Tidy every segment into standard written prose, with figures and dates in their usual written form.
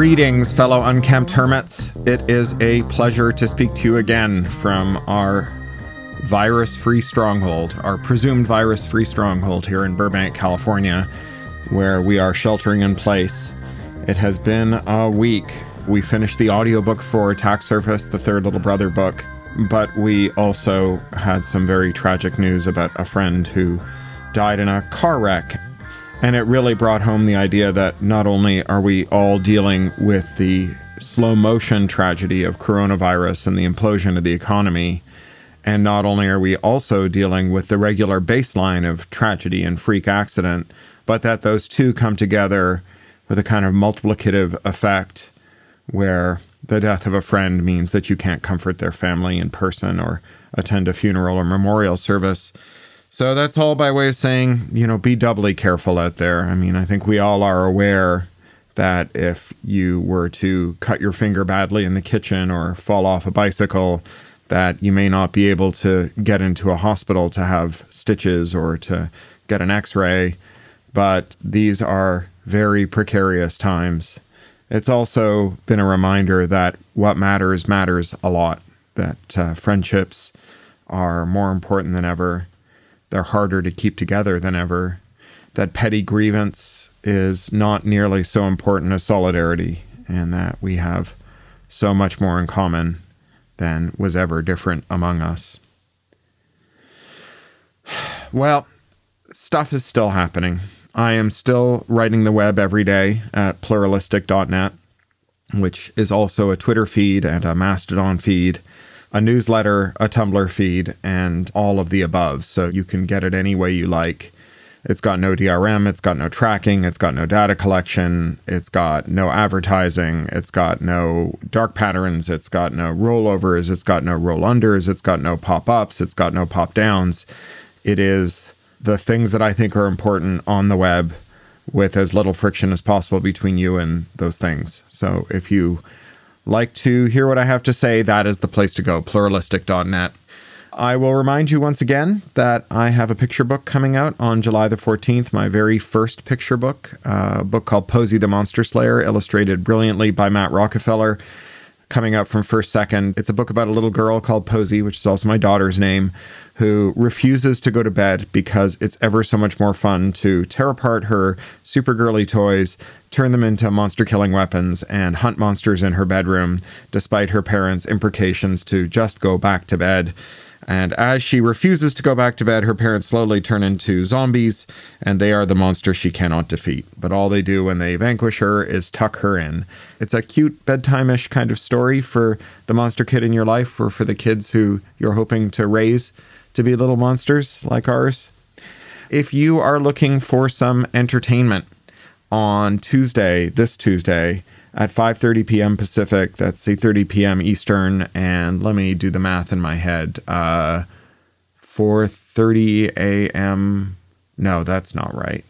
Greetings, fellow unkempt hermits. It is a pleasure to speak to you again from our virus-free stronghold, our presumed virus-free stronghold here in Burbank, California, where we are sheltering in place. It has been a week. We finished the audiobook for Tax Surface, the third Little Brother book, but we also had some very tragic news about a friend who died in a car wreck. And it really brought home the idea that not only are we all dealing with the slow motion tragedy of coronavirus and the implosion of the economy, and not only are we also dealing with the regular baseline of tragedy and freak accident, but that those two come together with a kind of multiplicative effect where the death of a friend means that you can't comfort their family in person or attend a funeral or memorial service. So that's all by way of saying, be doubly careful out there. I mean, I think we all are aware that if you were to cut your finger badly in the kitchen or fall off a bicycle, that you may not be able to get into a hospital to have stitches or to get an x-ray. But these are very precarious times. It's also been a reminder that what matters a lot, that friendships are more important than ever. They're harder to keep together than ever, that petty grievance is not nearly so important as solidarity, and that we have so much more in common than was ever different among us. Well, stuff is still happening. I am still writing the web every day at pluralistic.net, which is also a Twitter feed and a Mastodon feed, a newsletter, a Tumblr feed, and all of the above. So you can get it any way you like. It's got no DRM, it's got no tracking, it's got no data collection, it's got no advertising, it's got no dark patterns, it's got no rollovers, it's got no roll-unders, it's got no pop-ups, it's got no pop-downs. It is the things that I think are important on the web with as little friction as possible between you and those things. So if you like to hear what I have to say, that is the place to go, pluralistic.net. I will remind you once again that I have a picture book coming out on July the 14th, my very first picture book, a book called Posey the Monster Slayer, illustrated brilliantly by Matt Rockefeller, coming out from First Second. It's a book about a little girl called Posey, which is also my daughter's name, who refuses to go to bed because it's ever so much more fun to tear apart her super girly toys, turn them into monster-killing weapons, and hunt monsters in her bedroom, despite her parents' imprecations to just go back to bed. And as she refuses to go back to bed, her parents slowly turn into zombies, and they are the monster she cannot defeat. But all they do when they vanquish her is tuck her in. It's a cute bedtime-ish kind of story for the monster kid in your life, or for the kids who you're hoping to raise to be little monsters like ours. If you are looking for some entertainment on this Tuesday, at 5:30 p.m. Pacific, that's 8:30 p.m. Eastern, and let me do the math in my head. 4:30 a.m. No, that's not right.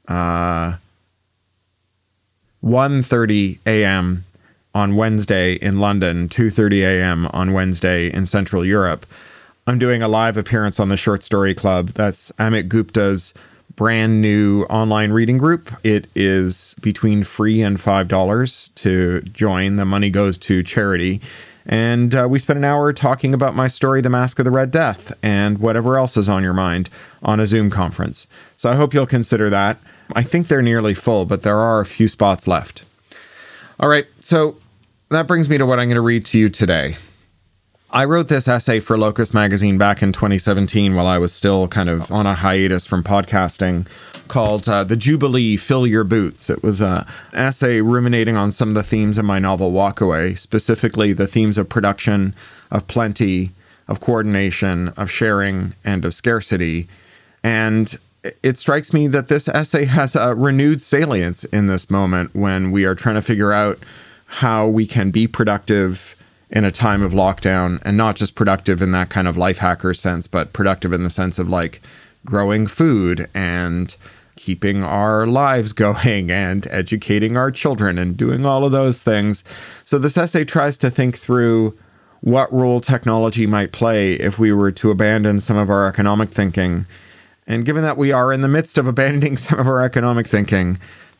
1:30 a.m. on Wednesday in London, 2:30 a.m. on Wednesday in Central Europe. I'm doing a live appearance on the Short Story Club. That's Amit Gupta's brand new online reading group. It is between free and $5 to join. The money goes to charity. And we spent an hour talking about my story, The Mask of the Red Death, and whatever else is on your mind on a Zoom conference. So I hope you'll consider that. I think they're nearly full, but there are a few spots left. All right, so that brings me to what I'm going to read to you today. I wrote this essay for Locus Magazine back in 2017 while I was still kind of on a hiatus from podcasting, called The Jubilee, Fill Your Boots. It was an essay ruminating on some of the themes of my novel Walkaway, specifically the themes of production, of plenty, of coordination, of sharing, and of scarcity. And it strikes me that this essay has a renewed salience in this moment when we are trying to figure out how we can be productive in a time of lockdown, and not just productive in that kind of life hacker sense, but productive in the sense of like growing food and keeping our lives going and educating our children and doing all of those things. So this essay tries to think through what role technology might play if we were to abandon some of our economic thinking. And given that we are in the midst of abandoning some of our economic thinking,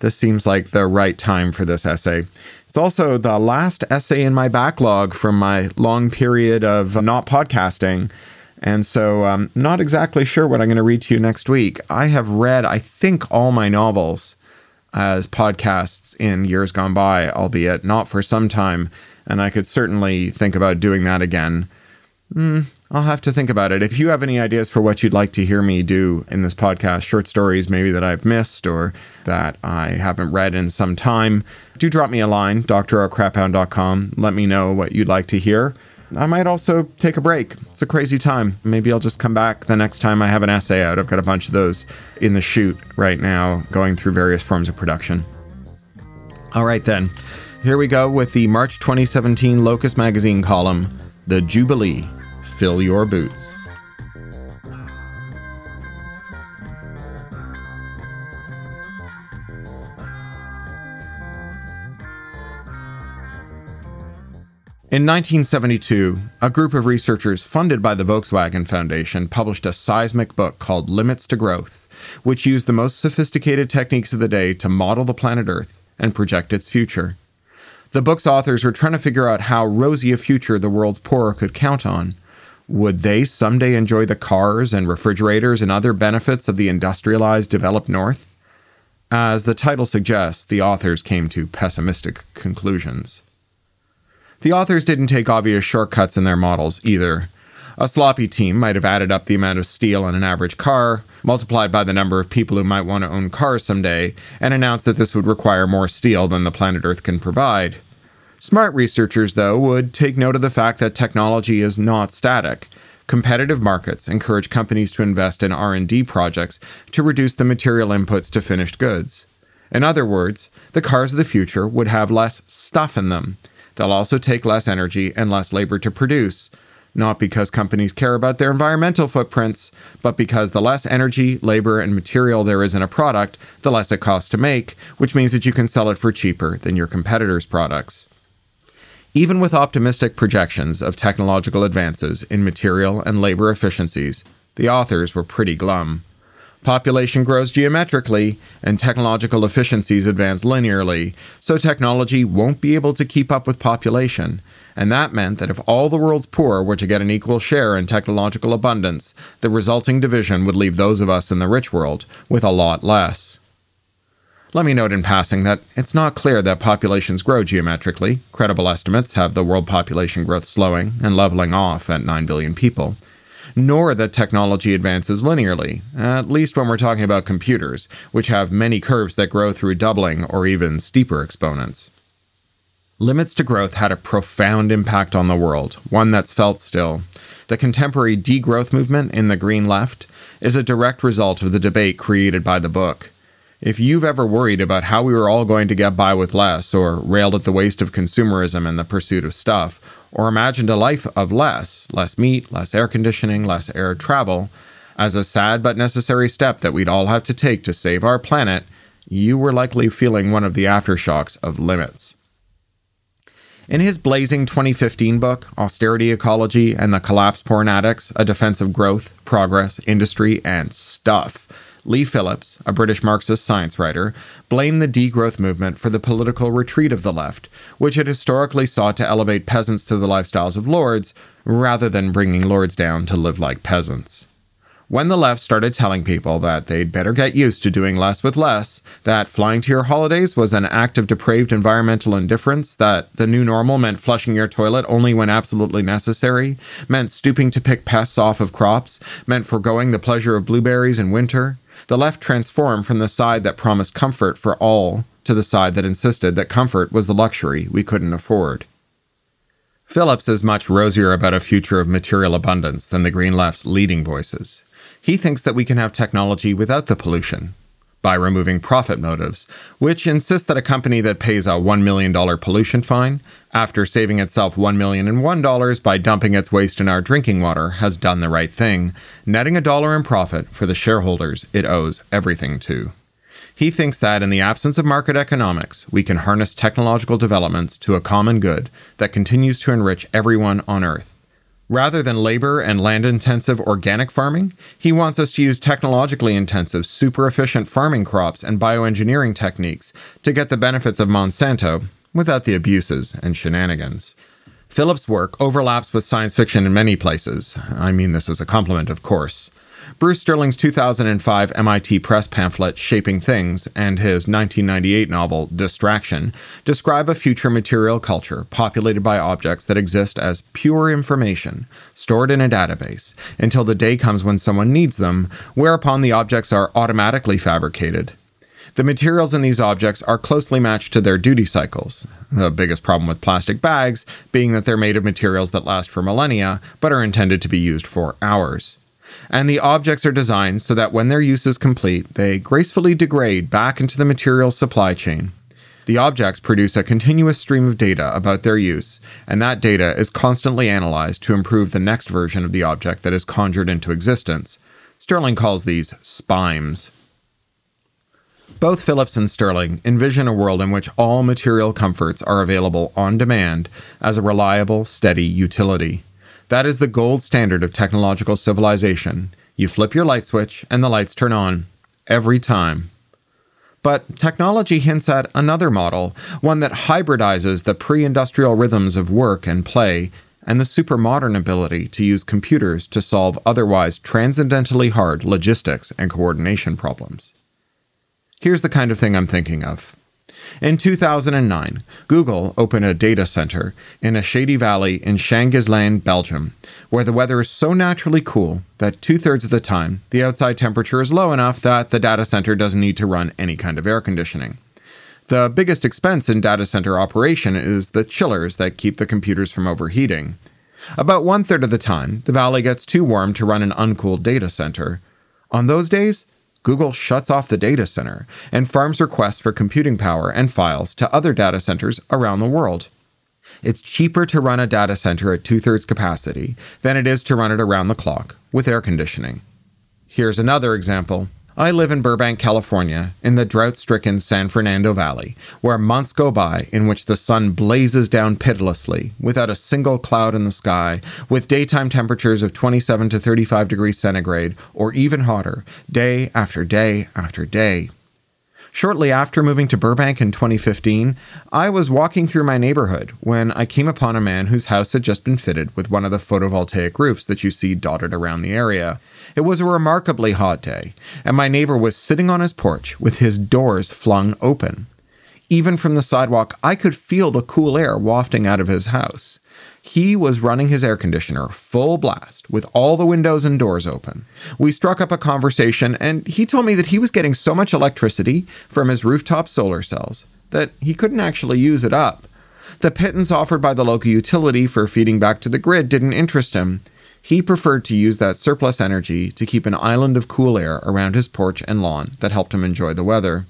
this seems like the right time for this essay. It's also the last essay in my backlog from my long period of not podcasting. And so I'm not exactly sure what I'm going to read to you next week. I have read, I think, all my novels as podcasts in years gone by, albeit not for some time. And I could certainly think about doing that again. I'll have to think about it. If you have any ideas for what you'd like to hear me do in this podcast, short stories maybe that I've missed or that I haven't read in some time, do drop me a line, dr@craphound.com. Let me know what you'd like to hear. I might also take a break. It's a crazy time. Maybe I'll just come back the next time I have an essay out. I've got a bunch of those in the chute right now, going through various forms of production. All right, then. Here we go with the March 2017 Locus Magazine column, The Jubilee. Fill your boots. In 1972, a group of researchers funded by the Volkswagen Foundation published a seismic book called Limits to Growth, which used the most sophisticated techniques of the day to model the planet Earth and project its future. The book's authors were trying to figure out how rosy a future the world's poor could count on. Would they someday enjoy the cars and refrigerators and other benefits of the industrialized developed North? As the title suggests, the authors came to pessimistic conclusions. The authors didn't take obvious shortcuts in their models either. A sloppy team might have added up the amount of steel in an average car, multiplied by the number of people who might want to own cars someday, and announced that this would require more steel than the planet Earth can provide. Smart researchers, though, would take note of the fact that technology is not static. Competitive markets encourage companies to invest in R&D projects to reduce the material inputs to finished goods. In other words, the cars of the future would have less stuff in them. They'll also take less energy and less labor to produce, not because companies care about their environmental footprints, but because the less energy, labor, and material there is in a product, the less it costs to make, which means that you can sell it for cheaper than your competitors' products. Even with optimistic projections of technological advances in material and labor efficiencies, the authors were pretty glum. Population grows geometrically, and technological efficiencies advance linearly, so technology won't be able to keep up with population, and that meant that if all the world's poor were to get an equal share in technological abundance, the resulting division would leave those of us in the rich world with a lot less. Let me note in passing that it's not clear that populations grow geometrically. Credible estimates have the world population growth slowing and leveling off at 9 billion people. Nor that technology advances linearly, at least when we're talking about computers, which have many curves that grow through doubling or even steeper exponents. Limits to Growth had a profound impact on the world, one that's felt still. The contemporary degrowth movement in the Green Left is a direct result of the debate created by the book. If you've ever worried about how we were all going to get by with less, or railed at the waste of consumerism and the pursuit of stuff, or imagined a life of less meat, less air conditioning, less air travel, as a sad but necessary step that we'd all have to take to save our planet, you were likely feeling one of the aftershocks of limits. In his blazing 2015 book, Austerity Ecology and the Collapse Porn Addicts, A Defense of Growth, Progress, Industry, and Stuff, Lee Phillips, a British Marxist science writer, blamed the degrowth movement for the political retreat of the left, which had historically sought to elevate peasants to the lifestyles of lords, rather than bringing lords down to live like peasants. When the left started telling people that they'd better get used to doing less with less, that flying to your holidays was an act of depraved environmental indifference, that the new normal meant flushing your toilet only when absolutely necessary, meant stooping to pick pests off of crops, meant foregoing the pleasure of blueberries in winter, the left transformed from the side that promised comfort for all to the side that insisted that comfort was the luxury we couldn't afford. Phillips is much rosier about a future of material abundance than the Green Left's leading voices. He thinks that we can have technology without the pollution, by removing profit motives, which insist that a company that pays a $1 million pollution fine, after saving itself $1,001 by dumping its waste in our drinking water, has done the right thing, netting $1 in profit for the shareholders it owes everything to. He thinks that in the absence of market economics, we can harness technological developments to a common good that continues to enrich everyone on Earth, Rather than labor and land-intensive organic farming, he wants us to use technologically intensive, super-efficient farming crops and bioengineering techniques to get the benefits of Monsanto without the abuses and shenanigans. Philip's work overlaps with science fiction in many places. I mean this as a compliment, of course. Bruce Sterling's 2005 MIT Press pamphlet, Shaping Things, and his 1998 novel, Distraction, describe a future material culture populated by objects that exist as pure information, stored in a database, until the day comes when someone needs them, whereupon the objects are automatically fabricated. The materials in these objects are closely matched to their duty cycles, the biggest problem with plastic bags being that they're made of materials that last for millennia, but are intended to be used for hours. And the objects are designed so that when their use is complete, they gracefully degrade back into the material supply chain. The objects produce a continuous stream of data about their use, and that data is constantly analyzed to improve the next version of the object that is conjured into existence. Sterling calls these SPIMEs. Both Phillips and Sterling envision a world in which all material comforts are available on demand as a reliable, steady utility. That is the gold standard of technological civilization. You flip your light switch and the lights turn on. Every time. But technology hints at another model, one that hybridizes the pre-industrial rhythms of work and play and the supermodern ability to use computers to solve otherwise transcendently hard logistics and coordination problems. Here's the kind of thing I'm thinking of. In 2009, Google opened a data center in a shady valley in Shangisland, Belgium, where the weather is so naturally cool that 2/3 of the time, the outside temperature is low enough that the data center doesn't need to run any kind of air conditioning. The biggest expense in data center operation is the chillers that keep the computers from overheating. About 1/3 of the time, the valley gets too warm to run an uncooled data center. On those days, Google shuts off the data center and farms requests for computing power and files to other data centers around the world. It's cheaper to run a data center at 2/3 capacity than it is to run it around the clock with air conditioning. Here's another example. I live in Burbank, California, in the drought-stricken San Fernando Valley, where months go by in which the sun blazes down pitilessly, without a single cloud in the sky, with daytime temperatures of 27 to 35 degrees centigrade, or even hotter, day after day after day. Shortly after moving to Burbank in 2015, I was walking through my neighborhood when I came upon a man whose house had just been fitted with one of the photovoltaic roofs that you see dotted around the area. It was a remarkably hot day, and my neighbor was sitting on his porch with his doors flung open. Even from the sidewalk, I could feel the cool air wafting out of his house. He was running his air conditioner full blast with all the windows and doors open. We struck up a conversation, and he told me that he was getting so much electricity from his rooftop solar cells that he couldn't actually use it up. The pittance offered by the local utility for feeding back to the grid didn't interest him. He preferred to use that surplus energy to keep an island of cool air around his porch and lawn that helped him enjoy the weather.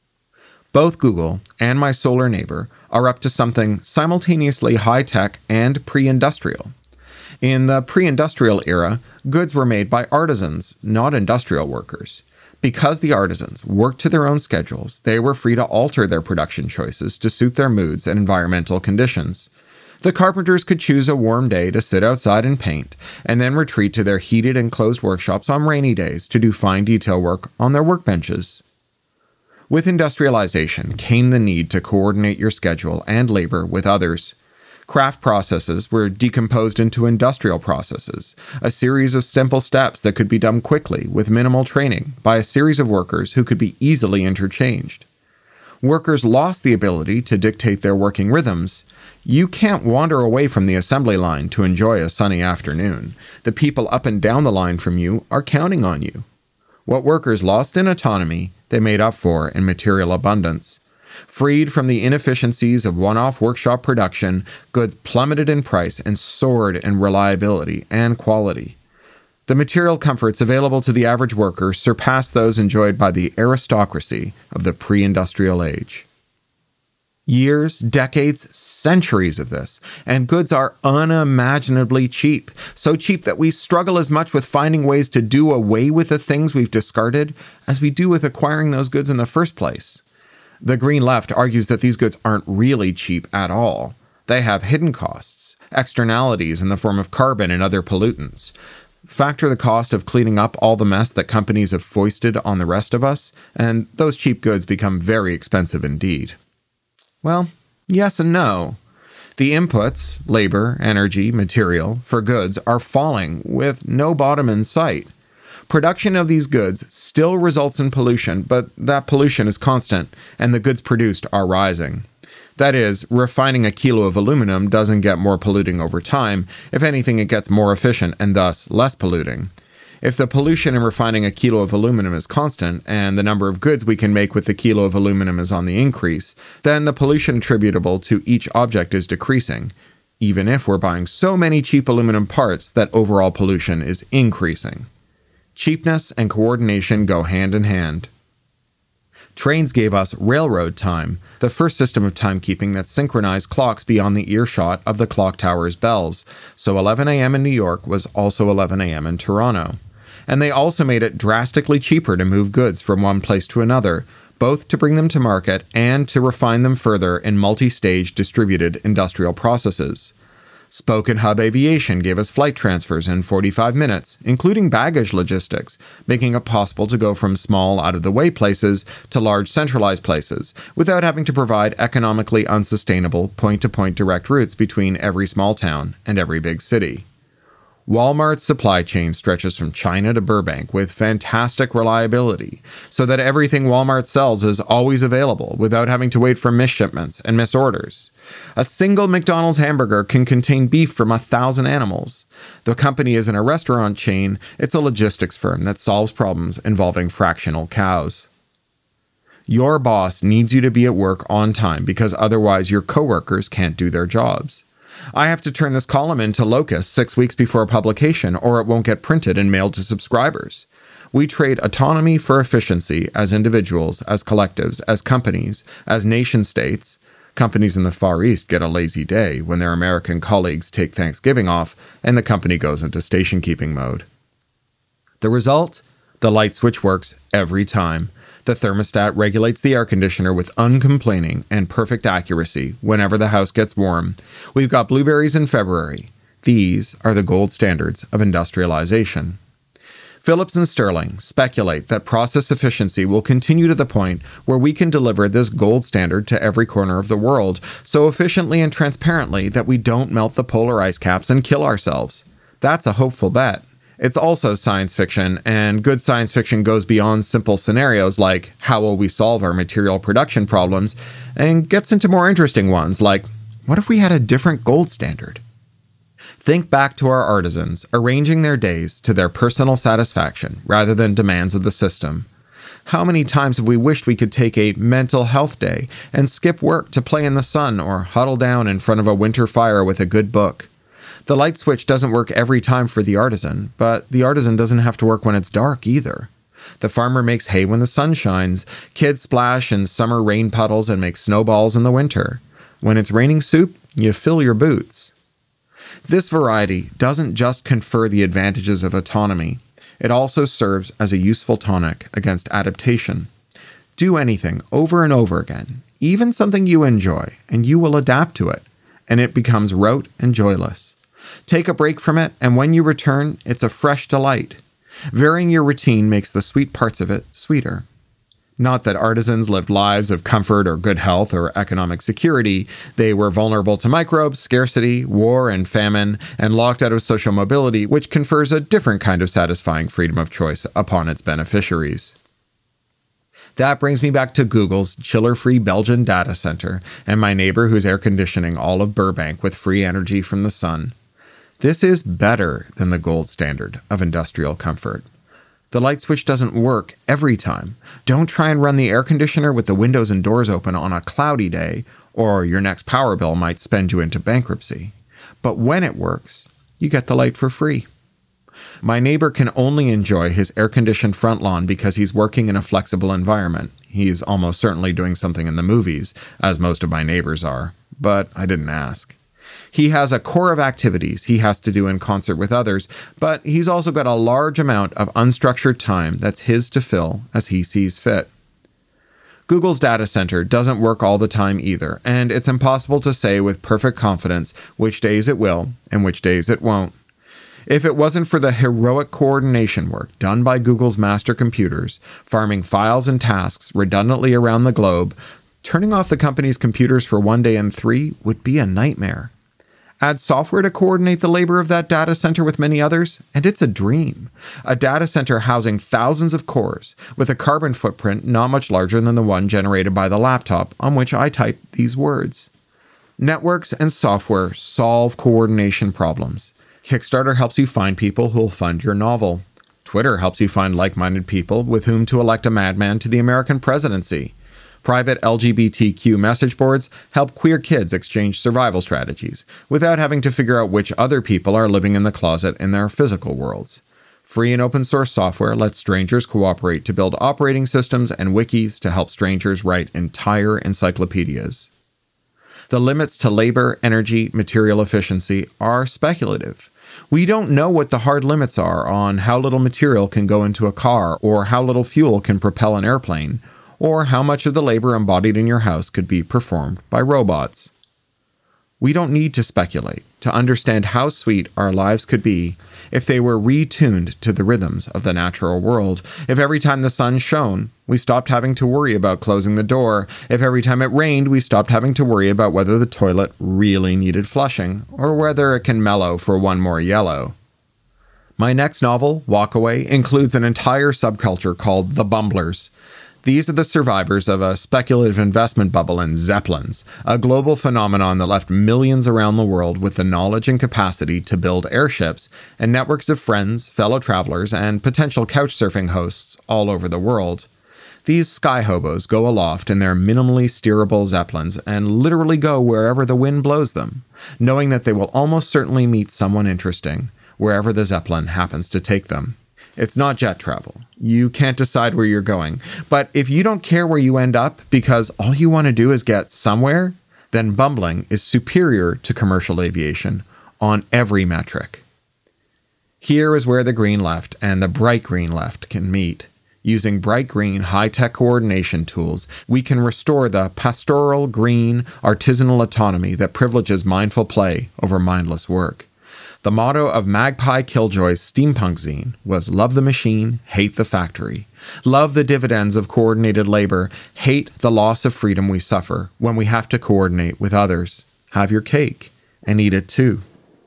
Both Google and my solar neighbor are up to something simultaneously high-tech and pre-industrial. In the pre-industrial era, goods were made by artisans, not industrial workers. Because the artisans worked to their own schedules, they were free to alter their production choices to suit their moods and environmental conditions. The carpenters could choose a warm day to sit outside and paint, and then retreat to their heated and closed workshops on rainy days to do fine detail work on their workbenches. With industrialization came the need to coordinate your schedule and labor with others. Craft processes were decomposed into industrial processes, a series of simple steps that could be done quickly with minimal training by a series of workers who could be easily interchanged. Workers lost the ability to dictate their working rhythms. You can't wander away from the assembly line to enjoy a sunny afternoon. The people up and down the line from you are counting on you. What workers lost in autonomy, they made up for in material abundance. Freed from the inefficiencies of one-off workshop production, goods plummeted in price and soared in reliability and quality. The material comforts available to the average worker surpassed those enjoyed by the aristocracy of the pre-industrial age. Years, decades, centuries of this, and goods are unimaginably cheap. So cheap that we struggle as much with finding ways to do away with the things we've discarded as we do with acquiring those goods in the first place. The Green Left argues that these goods aren't really cheap at all. They have hidden costs, externalities in the form of carbon and other pollutants. Factor the cost of cleaning up all the mess that companies have foisted on the rest of us, and those cheap goods become very expensive indeed. Well, yes and no. The inputs, labor, energy, material, for goods are falling with no bottom in sight. Production of these goods still results in pollution, but that pollution is constant, and the goods produced are rising. That is, refining a kilo of aluminum doesn't get more polluting over time. If anything, it gets more efficient and thus less polluting. If the pollution in refining a kilo of aluminum is constant, and the number of goods we can make with the kilo of aluminum is on the increase, then the pollution attributable to each object is decreasing, even if we're buying so many cheap aluminum parts that overall pollution is increasing. Cheapness and coordination go hand in hand. Trains gave us railroad time, the first system of timekeeping that synchronized clocks beyond the earshot of the clock tower's bells, so 11 a.m. in New York was also 11 a.m. in Toronto. And they also made it drastically cheaper to move goods from one place to another, both to bring them to market and to refine them further in multi-stage distributed industrial processes. Spoke & Hub Aviation gave us flight transfers in 45 minutes, including baggage logistics, making it possible to go from small, out-of-the-way places to large, centralized places, without having to provide economically unsustainable point-to-point direct routes between every small town and every big city. Walmart's supply chain stretches from China to Burbank with fantastic reliability, so that everything Walmart sells is always available without having to wait for missed shipments and misorders. A single McDonald's hamburger can contain beef from 1,000 animals. The company isn't a restaurant chain, it's a logistics firm that solves problems involving fractional cows. Your boss needs you to be at work on time because otherwise your coworkers can't do their jobs. I have to turn this column into Locus 6 weeks before publication or it won't get printed and mailed to subscribers. We trade autonomy for efficiency as individuals, as collectives, as companies, as nation-states. Companies in the Far East get a lazy day when their American colleagues take Thanksgiving off and the company goes into station-keeping mode. The result? The light switch works every time. The thermostat regulates the air conditioner with uncomplaining and perfect accuracy whenever the house gets warm. We've got blueberries in February. These are the gold standards of industrialization. Phillips and Sterling speculate that process efficiency will continue to the point where we can deliver this gold standard to every corner of the world so efficiently and transparently that we don't melt the polar ice caps and kill ourselves. That's a hopeful bet. It's also science fiction, and good science fiction goes beyond simple scenarios like how will we solve our material production problems, and gets into more interesting ones like what if we had a different gold standard? Think back to our artisans arranging their days to their personal satisfaction rather than demands of the system. How many times have we wished we could take a mental health day and skip work to play in the sun or huddle down in front of a winter fire with a good book? The light switch doesn't work every time for the artisan, but the artisan doesn't have to work when it's dark either. The farmer makes hay when the sun shines, kids splash in summer rain puddles and make snowballs in the winter. When it's raining soup, you fill your boots. This variety doesn't just confer the advantages of autonomy, it also serves as a useful tonic against adaptation. Do anything over and over again, even something you enjoy, and you will adapt to it, and it becomes rote and joyless. Take a break from it, and when you return, it's a fresh delight. Varying your routine makes the sweet parts of it sweeter. Not that artisans lived lives of comfort or good health or economic security. They were vulnerable to microbes, scarcity, war, and famine, and locked out of social mobility, which confers a different kind of satisfying freedom of choice upon its beneficiaries. That brings me back to Google's chiller-free Belgian data center and my neighbor who's air conditioning all of Burbank with free energy from the sun. This is better than the gold standard of industrial comfort. The light switch doesn't work every time. Don't try and run the air conditioner with the windows and doors open on a cloudy day, or your next power bill might spend you into bankruptcy. But when it works, you get the light for free. My neighbor can only enjoy his air-conditioned front lawn because he's working in a flexible environment. He's almost certainly doing something in the movies, as most of my neighbors are, but I didn't ask. He has a core of activities he has to do in concert with others, but he's also got a large amount of unstructured time that's his to fill as he sees fit. Google's data center doesn't work all the time either, and it's impossible to say with perfect confidence which days it will and which days it won't. If it wasn't for the heroic coordination work done by Google's master computers, farming files and tasks redundantly around the globe, turning off the company's computers for one day in 3 would be a nightmare. Add software to coordinate the labor of that data center with many others, and it's a dream. A data center housing thousands of cores, with a carbon footprint not much larger than the one generated by the laptop on which I type these words. Networks and software solve coordination problems. Kickstarter helps you find people who'll fund your novel. Twitter helps you find like-minded people with whom to elect a madman to the American presidency. Private LGBTQ message boards help queer kids exchange survival strategies without having to figure out which other people are living in the closet in their physical worlds. Free and open source software lets strangers cooperate to build operating systems and wikis to help strangers write entire encyclopedias. The limits to labor, energy, material efficiency are speculative. We don't know what the hard limits are on how little material can go into a car, or how little fuel can propel an airplane, or how much of the labor embodied in your house could be performed by robots. We don't need to speculate to understand how sweet our lives could be if they were retuned to the rhythms of the natural world. If every time the sun shone, we stopped having to worry about closing the door. If every time it rained, we stopped having to worry about whether the toilet really needed flushing, or whether it can mellow for one more yellow. My next novel, Walkaway, includes an entire subculture called the Bumblers. These are the survivors of a speculative investment bubble in Zeppelins, a global phenomenon that left millions around the world with the knowledge and capacity to build airships, and networks of friends, fellow travelers, and potential couchsurfing hosts all over the world. These sky hobos go aloft in their minimally steerable Zeppelins and literally go wherever the wind blows them, knowing that they will almost certainly meet someone interesting, wherever the Zeppelin happens to take them. It's not jet travel. You can't decide where you're going. But if you don't care where you end up because all you want to do is get somewhere, then bumbling is superior to commercial aviation on every metric. Here is where the green left and the bright green left can meet. Using bright green high-tech coordination tools, we can restore the pastoral green artisanal autonomy that privileges mindful play over mindless work. The motto of Magpie Killjoy's steampunk zine was love the machine, hate the factory. Love the dividends of coordinated labor, hate the loss of freedom we suffer when we have to coordinate with others. Have your cake and eat it too.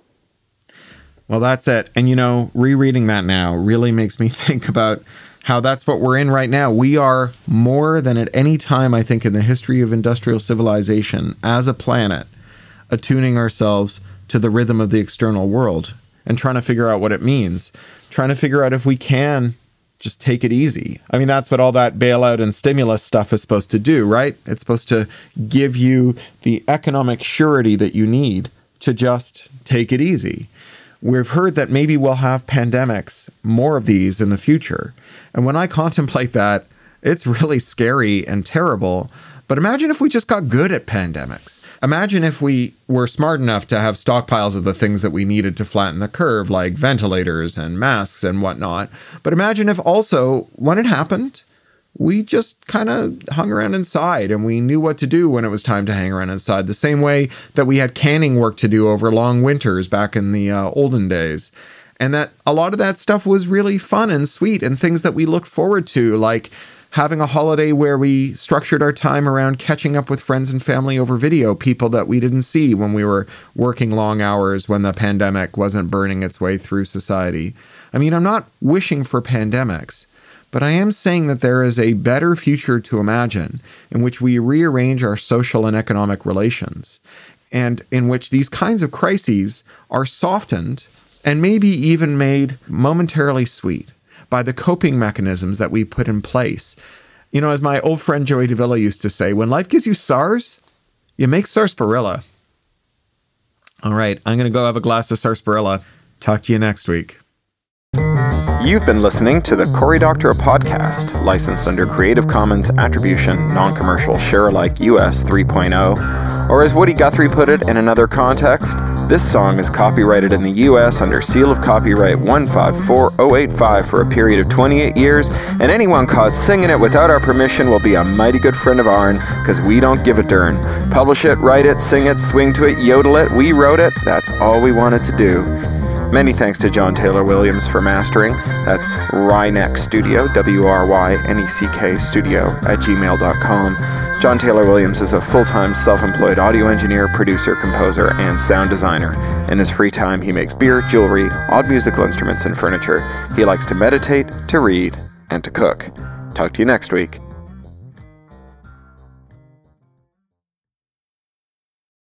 Well, that's it. And rereading that now really makes me think about how that's what we're in right now. We are more than at any time, I think, in the history of industrial civilization as a planet, attuning ourselves to the rhythm of the external world and trying to figure out what it means, trying to figure out if we can just take it easy. I mean, that's what all that bailout and stimulus stuff is supposed to do, right? It's supposed to give you the economic surety that you need to just take it easy. We've heard that maybe we'll have pandemics, more of these in the future. And when I contemplate that, it's really scary and terrible. But imagine if we just got good at pandemics. Imagine if we were smart enough to have stockpiles of the things that we needed to flatten the curve, like ventilators and masks and whatnot. But imagine if also, when it happened, we just kind of hung around inside and we knew what to do when it was time to hang around inside, the same way that we had canning work to do over long winters back in the olden days. And that a lot of that stuff was really fun and sweet and things that we looked forward to, like having a holiday where we structured our time around catching up with friends and family over video, people that we didn't see when we were working long hours when the pandemic wasn't burning its way through society. I mean, I'm not wishing for pandemics, but I am saying that there is a better future to imagine in which we rearrange our social and economic relations, and in which these kinds of crises are softened and maybe even made momentarily sweet by the coping mechanisms that we put in place. You know, as my old friend Joey Davila used to say, when life gives you SARS, you make sarsaparilla. All right, I'm going to go have a glass of sarsaparilla. Talk to you next week. You've been listening to the Cory Doctorow podcast, licensed under Creative Commons Attribution, Non-Commercial, Share-alike US 3.0, or as Woody Guthrie put it in another context, This song is copyrighted in the U.S. under seal of copyright 154085 for a period of 28 years, and anyone caught singing it without our permission will be a mighty good friend of ourn, because we don't give a darn. Publish it, write it, sing it, swing to it, yodel it, we wrote it, that's all we wanted to do. Many thanks to John Taylor Williams for mastering. That's Wryneck Studio, WRYNECK Studio @gmail.com. John Taylor Williams is a full-time self-employed audio engineer, producer, composer, and sound designer. In his free time, he makes beer, jewelry, odd musical instruments, and furniture. He likes to meditate, to read, and to cook. Talk to you next week.